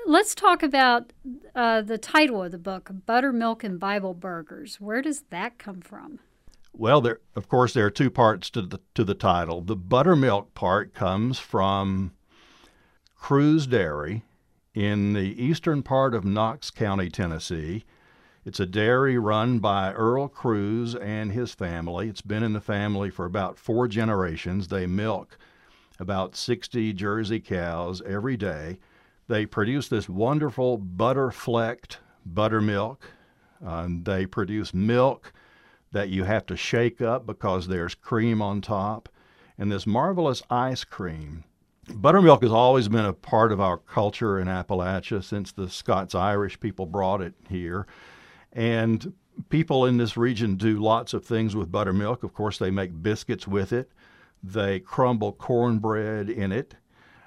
Let's talk about the title of the book, Buttermilk and Bible Burgers. Where does that come from? Well, of course, there are two parts to the title. The buttermilk part comes from Cruz Dairy in the eastern part of Knox County, Tennessee. It's a dairy run by Earl Cruz and his family. It's been in the family for about 4 generations. They milk about 60 Jersey cows every day. They produce this wonderful butter-flecked buttermilk. They produce milk that you have to shake up because there's cream on top, and this marvelous ice cream. Buttermilk has always been a part of our culture in Appalachia since the Scots-Irish people brought it here. And people in this region do lots of things with buttermilk. Of course, they make biscuits with it. They crumble cornbread in it.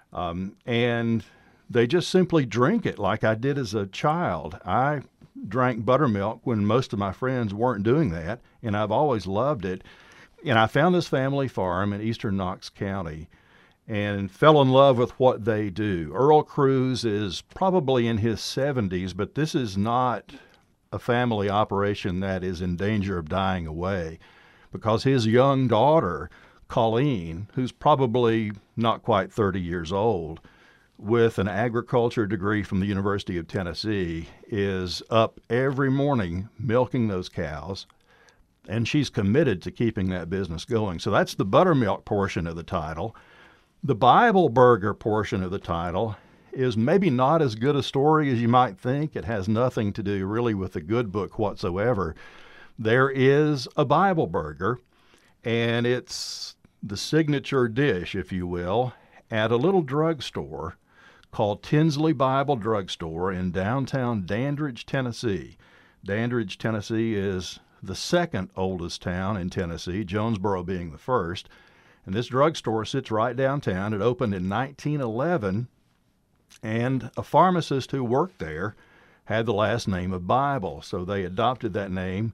And they just simply drink it like I did as a child. I drank buttermilk when most of my friends weren't doing that, and I've always loved it. And I found this family farm in eastern Knox County and fell in love with what they do. Earl Cruz is probably in his 70s, but this is not a family operation that is in danger of dying away, because his young daughter, Colleen, who's probably not quite 30 years old, with an agriculture degree from the University of Tennessee, is up every morning milking those cows, and she's committed to keeping that business going. So that's the buttermilk portion of the title. The Bible burger portion of the title is maybe not as good a story as you might think. It has nothing to do really with the good book whatsoever. There is a Bible burger, and it's the signature dish, if you will, at a little drugstore called Tinsley Bible Drugstore in downtown Dandridge, Tennessee. Dandridge, Tennessee is the second oldest town in Tennessee, Jonesboro being the first. And this drugstore sits right downtown. It opened in 1911, and a pharmacist who worked there had the last name of Bible. So they adopted that name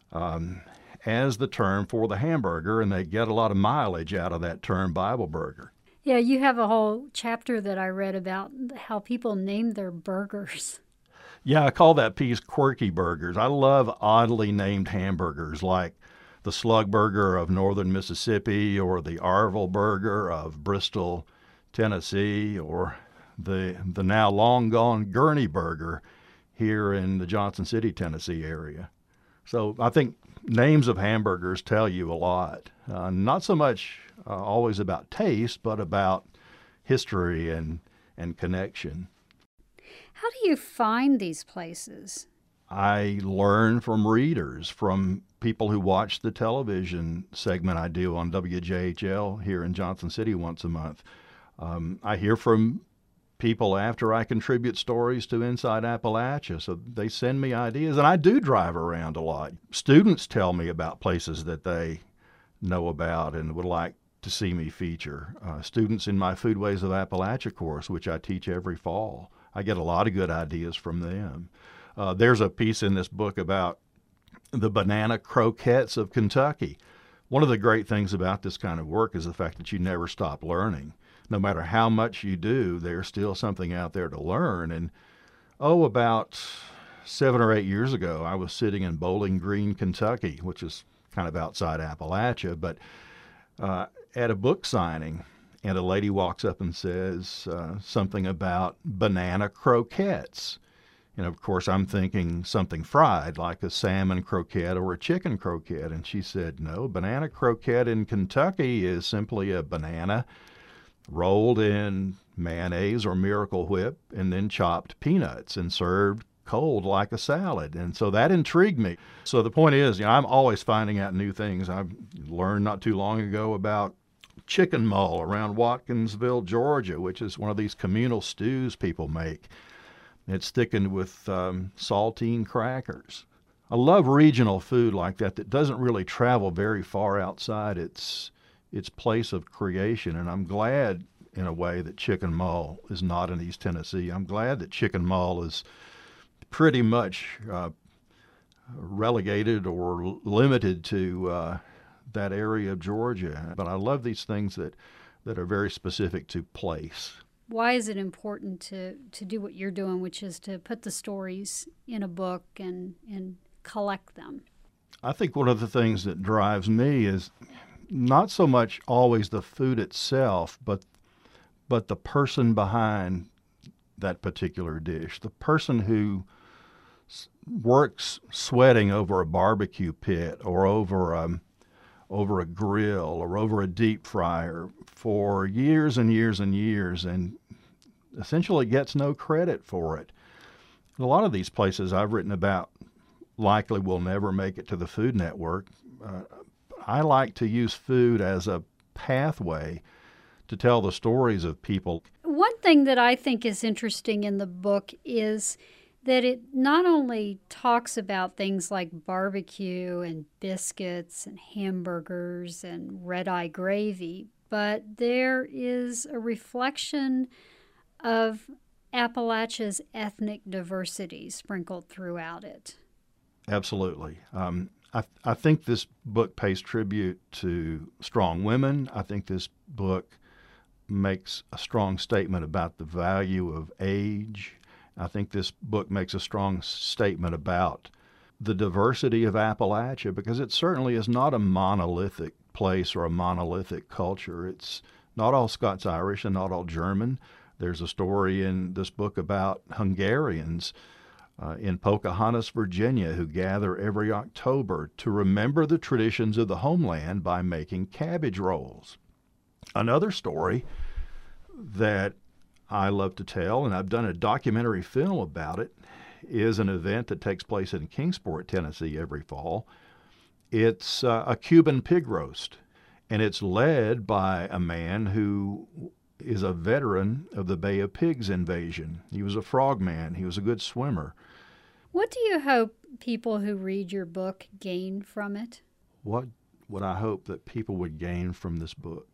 as the term for the hamburger, and they get a lot of mileage out of that term, Bible burger. Yeah, you have a whole chapter that I read about how people name their burgers. Yeah, I call that piece Quirky Burgers. I love oddly named hamburgers like the Slug Burger of northern Mississippi, or the Arville Burger of Bristol, Tennessee, or the now long gone Gurney Burger here in the Johnson City, Tennessee area. So I think names of hamburgers tell you a lot. Not so much always about taste, but about history and connection. How do you find these places? I learn from readers, from people who watch the television segment I do on WJHL here in Johnson City once a month. I hear from people after I contribute stories to Inside Appalachia, so they send me ideas, and I do drive around a lot. Students tell me about places that they know about and would like to see me feature. Students in my Foodways of Appalachia course, which I teach every fall, I get a lot of good ideas from them. There's a piece in this book about the banana croquettes of Kentucky. One of the great things about this kind of work is the fact that you never stop learning. No matter how much you do, there's still something out there to learn. And about 7 or 8 years ago, I was sitting in Bowling Green, Kentucky, which is kind of outside Appalachia, but at a book signing, and a lady walks up and says something about banana croquettes. And of course, I'm thinking something fried, like a salmon croquette or a chicken croquette. And she said, no, banana croquette in Kentucky is simply a banana rolled in mayonnaise or Miracle Whip and then chopped peanuts and served cold like a salad. And so that intrigued me. So the point is, I'm always finding out new things. I learned not too long ago about chicken mull around Watkinsville, Georgia, which is one of these communal stews people make. It's thickened with saltine crackers. I love regional food like that doesn't really travel very far outside its place of creation. And I'm glad, in a way, that chicken mull is not in East Tennessee. I'm glad that chicken mull is pretty much relegated or limited to that area of Georgia. But I love these things that are very specific to place. why is it important to do what you're doing, which is to put the stories in a book and collect them? I think one of the things that drives me is not so much always the food itself, but the person behind that particular dish, the person who works sweating over a barbecue pit or over a grill or over a deep fryer for years and years and years, and essentially gets no credit for it. A lot of these places I've written about likely will never make it to the Food Network. I like to use food as a pathway to tell the stories of people. One thing that I think is interesting in the book is that it not only talks about things like barbecue and biscuits and hamburgers and red-eye gravy, but there is a reflection of Appalachia's ethnic diversity sprinkled throughout it. Absolutely. I think this book pays tribute to strong women. I think this book makes a strong statement about the value of age. I think this book makes a strong statement about the diversity of Appalachia, because it certainly is not a monolithic place or a monolithic culture. It's not all Scots-Irish and not all German. There's a story in this book about Hungarians in Pocahontas, Virginia, who gather every October to remember the traditions of the homeland by making cabbage rolls. Another story that I love to tell, and I've done a documentary film about it, is an event that takes place in Kingsport, Tennessee every fall. It's a Cuban pig roast, and it's led by a man who is a veteran of the Bay of Pigs invasion. He was a frogman. He was a good swimmer. What do you hope people who read your book gain from it? What would I hope that people would gain from this book?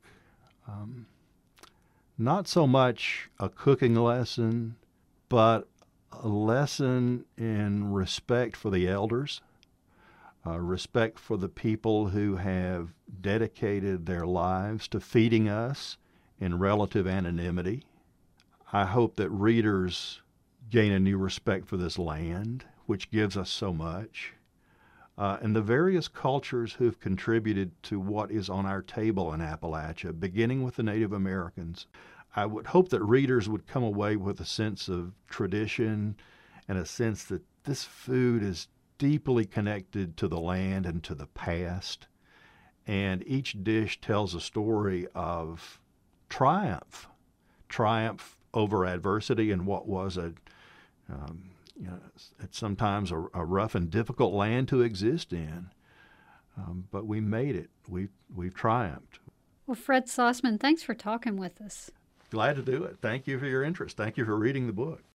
Not so much a cooking lesson, but a lesson in respect for the elders, respect for the people who have dedicated their lives to feeding us in relative anonymity. I hope that readers gain a new respect for this land, which gives us so much, and the various cultures who've contributed to what is on our table in Appalachia, beginning with the Native Americans. I would hope that readers would come away with a sense of tradition and a sense that this food is deeply connected to the land and to the past, and each dish tells a story of triumph over adversity in what was sometimes a rough and difficult land to exist in. But we made it. We've triumphed. Well, Fred Sossman, thanks for talking with us. Glad to do it. Thank you for your interest. Thank you for reading the book.